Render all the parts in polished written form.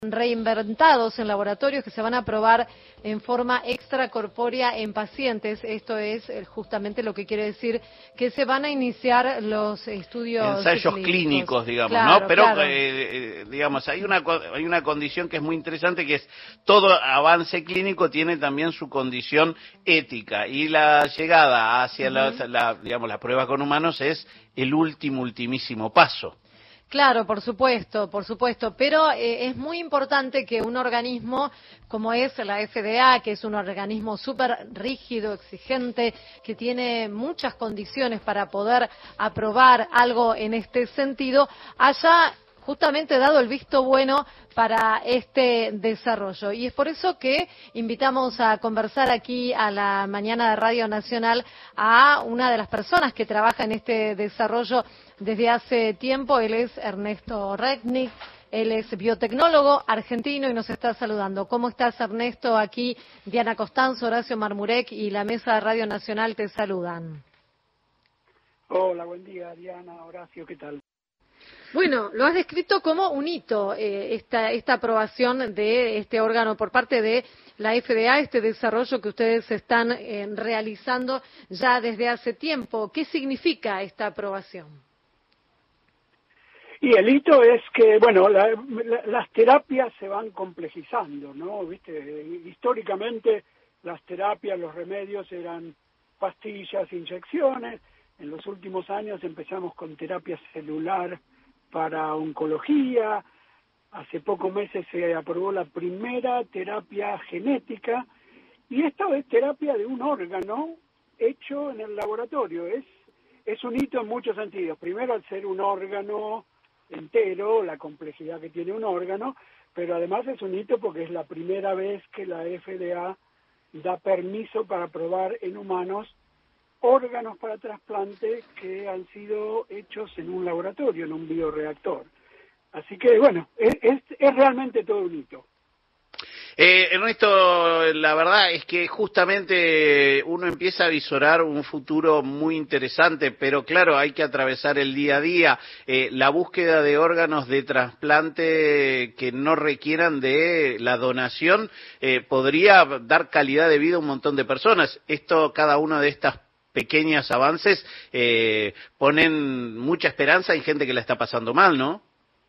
reinventados en laboratorios que se van a probar en forma extracorpórea en pacientes. Esto es justamente lo que quiere decir que se van a iniciar los estudios ensayos clínicos, digamos, claro, ¿no? Pero, claro. Digamos, hay una condición que es muy interesante, que es todo avance clínico tiene también su condición ética, y la llegada hacia digamos, la prueba con humanos es el ultimísimo paso. Claro, por supuesto, pero es muy importante que un organismo como es la FDA, que es un organismo súper rígido, exigente, que tiene muchas condiciones para poder aprobar algo en este sentido, haya justamente dado el visto bueno para este desarrollo. Y es por eso que invitamos a conversar aquí a la mañana de Radio Nacional a una de las personas que trabaja en este desarrollo desde hace tiempo. Él es Ernesto Rednick, él es biotecnólogo argentino y nos está saludando. ¿Cómo estás, Ernesto? Aquí Diana Costanzo, Horacio Marmurek y la mesa de Radio Nacional te saludan. Hola, buen día, Diana, Horacio, ¿qué tal? Bueno, lo has descrito como un hito, esta aprobación de este órgano por parte de la FDA, este desarrollo que ustedes están realizando ya desde hace tiempo. ¿Qué significa esta aprobación? Y el hito es que, bueno, las terapias se van complejizando, ¿no? ¿Viste? Históricamente las terapias, los remedios eran pastillas, inyecciones. En los últimos años empezamos con terapia celular para oncología. Hace pocos meses se aprobó la primera terapia genética, y esto es terapia de un órgano hecho en el laboratorio. Es un hito en muchos sentidos. Primero, al ser un órgano entero, la complejidad que tiene un órgano, pero además es un hito porque es la primera vez que la FDA da permiso para probar en humanos órganos para trasplante que han sido hechos en un laboratorio, en un bioreactor. Así que, bueno, es realmente todo un hito. Ernesto, la verdad es que justamente uno empieza a visorar un futuro muy interesante, pero claro, hay que atravesar el día a día. La búsqueda de órganos de trasplante que no requieran de la donación podría dar calidad de vida a un montón de personas. Cada uno de estas pequeños avances ponen mucha esperanza en gente que la está pasando mal, ¿no?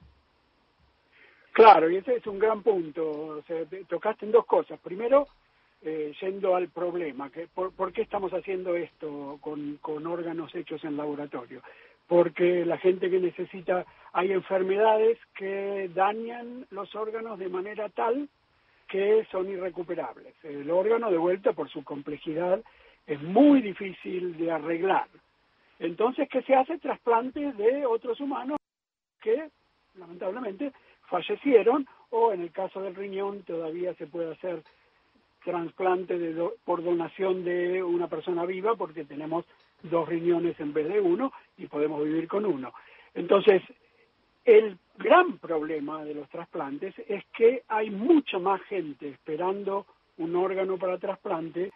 Claro, y ese es un gran punto. O sea, tocaste en dos cosas. Primero, yendo al problema, ¿por qué estamos haciendo esto con órganos hechos en laboratorio? Porque la gente que necesita, hay enfermedades que dañan los órganos de manera tal que son irrecuperables. El órgano, de vuelta, por su complejidad, es muy difícil de arreglar. Entonces, ¿qué se hace? Trasplantes de otros humanos que, lamentablemente, fallecieron, o en el caso del riñón todavía se puede hacer trasplante por donación de una persona viva, porque tenemos 2 riñones en vez de uno y podemos vivir con uno. Entonces, el gran problema de los trasplantes es que hay mucha más gente esperando un órgano para trasplante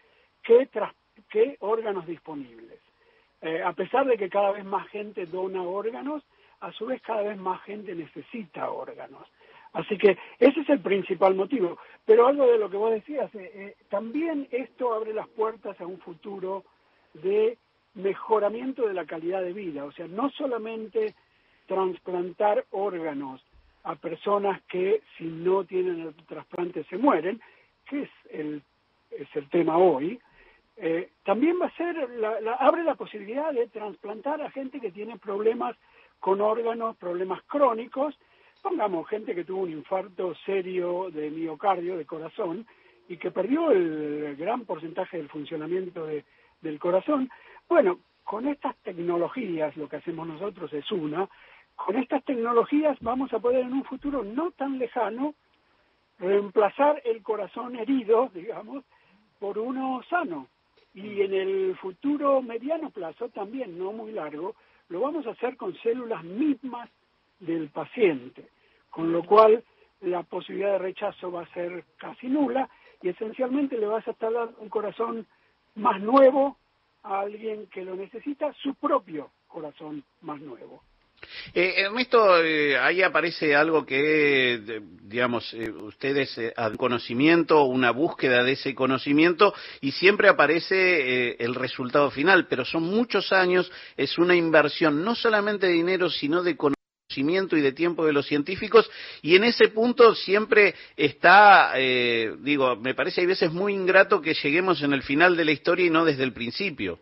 que órganos disponibles. A pesar de que cada vez más gente dona órganos, a su vez cada vez más gente necesita órganos. Así que ese es el principal motivo. Pero algo de lo que vos decías, también esto abre las puertas a un futuro de mejoramiento de la calidad de vida. O sea, no solamente trasplantar órganos a personas que si no tienen el trasplante se mueren, que es el tema hoy. También va a ser, abre la posibilidad de trasplantar a gente que tiene problemas con órganos, problemas crónicos. Pongamos gente que tuvo un infarto serio de miocardio, de corazón, y que perdió el gran porcentaje del funcionamiento del corazón. Bueno, con estas tecnologías, lo que hacemos nosotros es con estas tecnologías vamos a poder en un futuro no tan lejano reemplazar el corazón herido, digamos, por uno sano. Y en el futuro mediano plazo, también no muy largo, lo vamos a hacer con células mismas del paciente, con lo cual la posibilidad de rechazo va a ser casi nula, y esencialmente le vas a estar dando un corazón más nuevo a alguien que lo necesita, su propio corazón más nuevo. Ernesto, ahí aparece algo que, digamos, ustedes conocimiento, una búsqueda de ese conocimiento y siempre aparece el resultado final, pero son muchos años, es una inversión no solamente de dinero, sino de conocimiento y de tiempo de los científicos, y en ese punto siempre está, me parece hay veces muy ingrato que lleguemos en el final de la historia y no desde el principio.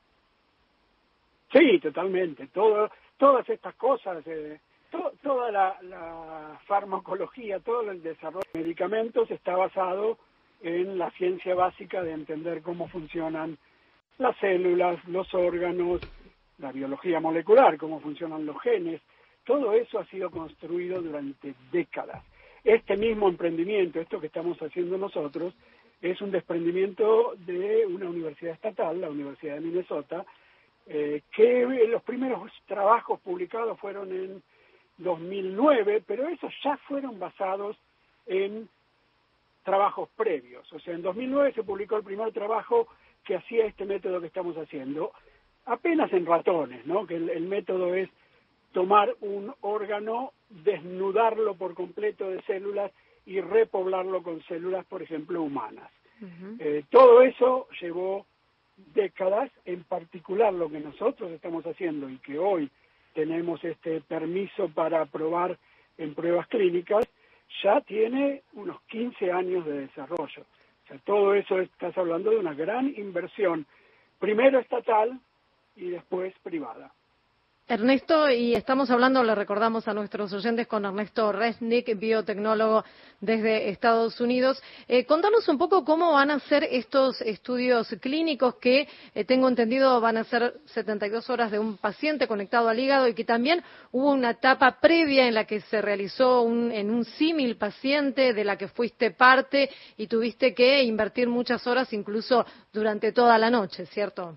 Sí, totalmente. Todas estas cosas, toda la farmacología, todo el desarrollo de medicamentos está basado en la ciencia básica de entender cómo funcionan las células, los órganos, la biología molecular, cómo funcionan los genes. Todo eso ha sido construido durante décadas. Este mismo emprendimiento, esto que estamos haciendo nosotros, es un desprendimiento de una universidad estatal, la Universidad de Minnesota, que los primeros trabajos publicados fueron en 2009, pero esos ya fueron basados en trabajos previos. O sea, en 2009 se publicó el primer trabajo que hacía este método que estamos haciendo, apenas en ratones, ¿no? Que el método es tomar un órgano, desnudarlo por completo de células y repoblarlo con células, por ejemplo, humanas. Todo eso llevó décadas, en particular lo que nosotros estamos haciendo y que hoy tenemos este permiso para probar en pruebas clínicas, ya tiene unos 15 años de desarrollo. O sea, todo eso estás hablando de una gran inversión, primero estatal y después privada. Ernesto, y estamos hablando, le recordamos a nuestros oyentes, con Ernesto Resnick, biotecnólogo desde Estados Unidos. Contanos un poco cómo van a ser estos estudios clínicos que, tengo entendido, van a ser 72 horas de un paciente conectado al hígado y que también hubo una etapa previa en la que se realizó en un símil paciente de la que fuiste parte y tuviste que invertir muchas horas, incluso durante toda la noche, ¿cierto?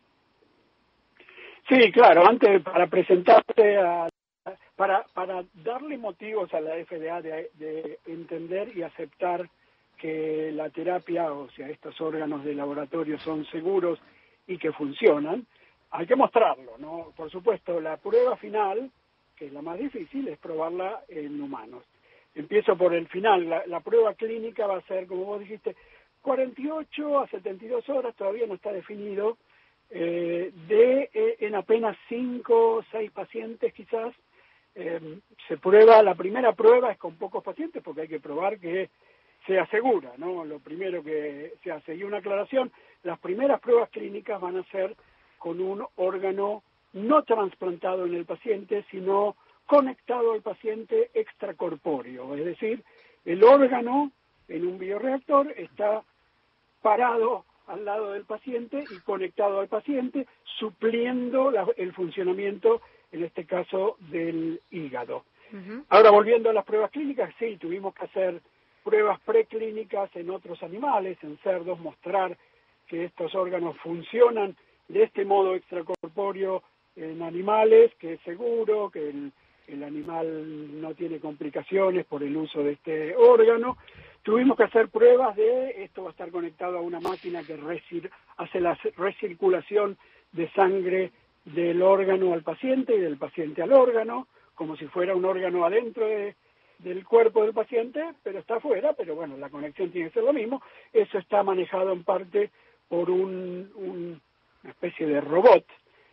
Sí, claro, antes para presentarte, para darle motivos a la FDA de entender y aceptar que la terapia, o sea, estos órganos de laboratorio son seguros y que funcionan, hay que mostrarlo, ¿no? Por supuesto, la prueba final, que es la más difícil, es probarla en humanos. Empiezo por el final, la prueba clínica va a ser, como vos dijiste, 48 a 72 horas, todavía no está definido, en apenas 5 o 6 pacientes quizás. Se prueba, la primera prueba es con pocos pacientes porque hay que probar que sea segura, ¿no? Lo primero que se hace. Y una aclaración, las primeras pruebas clínicas van a ser con un órgano no trasplantado en el paciente, sino conectado al paciente extracorpóreo, es decir, el órgano en un bioreactor está parado al lado del paciente y conectado al paciente, supliendo el funcionamiento, en este caso, del hígado. Ahora, volviendo a las pruebas clínicas, sí, tuvimos que hacer pruebas preclínicas en otros animales, en cerdos, mostrar que estos órganos funcionan de este modo extracorpóreo en animales, que es seguro, que el animal no tiene complicaciones por el uso de este órgano. Tuvimos que hacer pruebas esto va a estar conectado a una máquina que hace la recirculación de sangre del órgano al paciente y del paciente al órgano, como si fuera un órgano adentro del cuerpo del paciente, pero está afuera, pero bueno, la conexión tiene que ser lo mismo. Eso está manejado en parte por una especie de robot.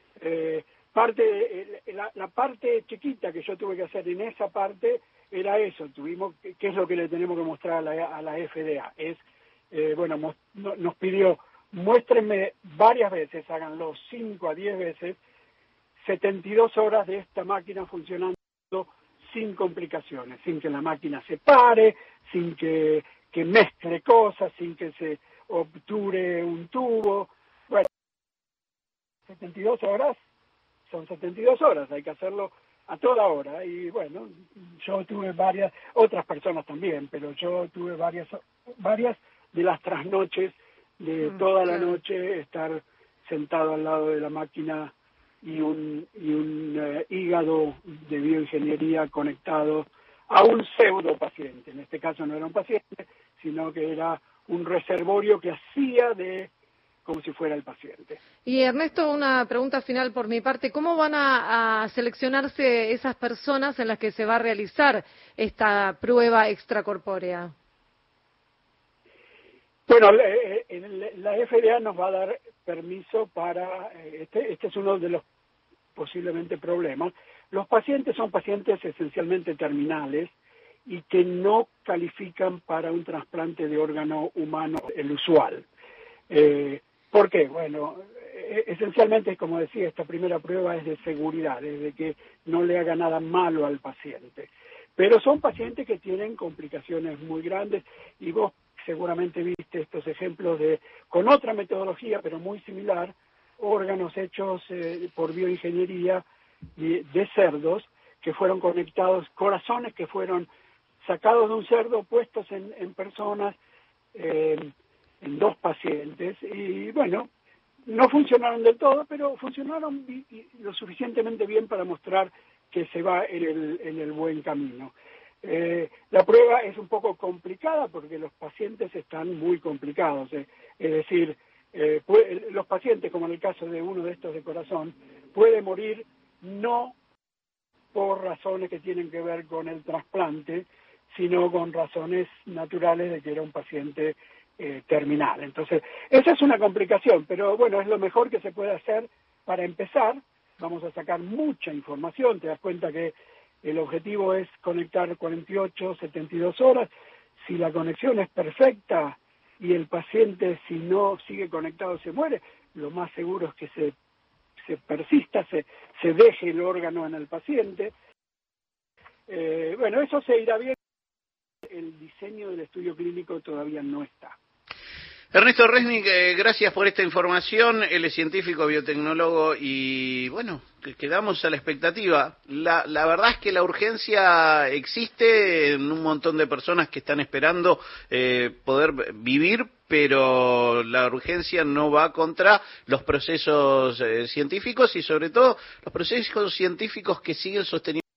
La parte chiquita que yo tuve que hacer en esa parte era eso, ¿qué es lo que le tenemos que mostrar a la FDA? Nos pidió, muéstrenme varias veces, háganlo 5 a 10 veces, 72 horas de esta máquina funcionando sin complicaciones, sin que la máquina se pare, sin que mezcle cosas, sin que se obture un tubo. Bueno, 72 horas son 72 horas, hay que hacerlo a toda hora. Y bueno, yo tuve otras personas también, pero yo tuve varias de las trasnoches de toda la noche estar sentado al lado de la máquina y un hígado de bioingeniería conectado a un pseudo paciente. En este caso no era un paciente, sino que era un reservorio que hacía como si fuera el paciente. Y Ernesto, una pregunta final por mi parte. ¿Cómo van a seleccionarse esas personas en las que se va a realizar esta prueba extracorpórea? Bueno, la FDA nos va a dar permiso para, este es uno de los posiblemente problemas. Los pacientes son pacientes esencialmente terminales y que no califican para un trasplante de órgano humano, el usual. ¿Por qué? Bueno, esencialmente, como decía, esta primera prueba es de seguridad, es de que no le haga nada malo al paciente. Pero son pacientes que tienen complicaciones muy grandes y vos seguramente viste estos ejemplos con otra metodología, pero muy similar, órganos hechos por bioingeniería de cerdos que fueron conectados, corazones que fueron sacados de un cerdo, puestos en personas, en 2 pacientes, y bueno, no funcionaron del todo, pero funcionaron lo suficientemente bien para mostrar que se va en el buen camino. La prueba es un poco complicada porque los pacientes están muy complicados, es decir, los pacientes, como en el caso de uno de estos de corazón, puede morir no por razones que tienen que ver con el trasplante, sino con razones naturales de que era un paciente terminal. Entonces, esa es una complicación, pero bueno, es lo mejor que se puede hacer para empezar. Vamos a sacar mucha información, te das cuenta que el objetivo es conectar 48, 72 horas. Si la conexión es perfecta y el paciente, si no sigue conectado, se muere, lo más seguro es que se persista, se deje el órgano en el paciente. Bueno, eso se irá bien. El diseño del estudio clínico todavía no está. Ernesto Resnick, gracias por esta información. Él es científico, biotecnólogo y bueno, quedamos a la expectativa. La verdad es que la urgencia existe en un montón de personas que están esperando poder vivir, pero la urgencia no va contra los procesos científicos y sobre todo los procesos científicos que siguen sosteniendo